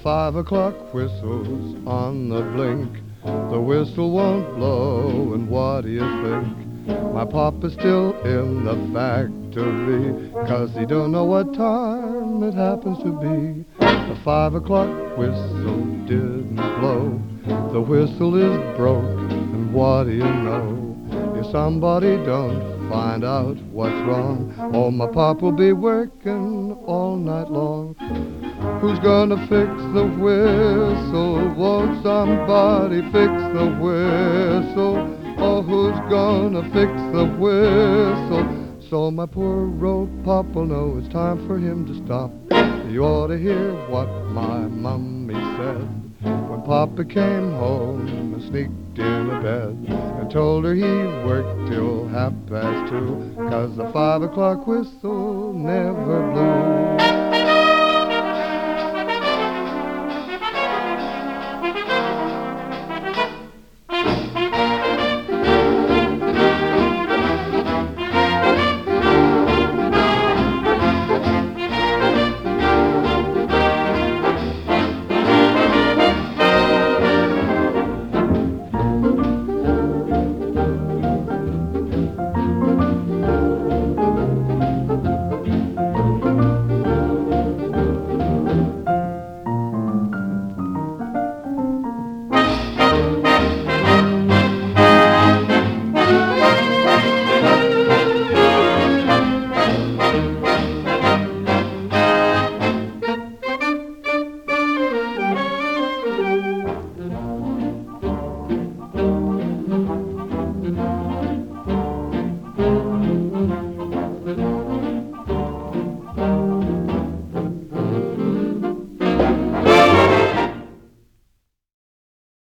5 o'clock whistles on the blink. The whistle won't blow, and what do you think? My papa's still in the factory, 'cause he don't know what time it happens to be. The 5 o'clock whistle didn't blow. The whistle is broke, and what do you know? If somebody don't find out what's wrong, oh, my pop will be working all night long. Who's gonna fix the whistle? Won't somebody fix the whistle? Oh, who's gonna fix the whistle? So my poor old pop will know it's time for him to stop. You ought to hear what my mommy said when Papa came home and sneaked into bed and told her he worked till 2:30, 'cause the 5 o'clock whistle never blew.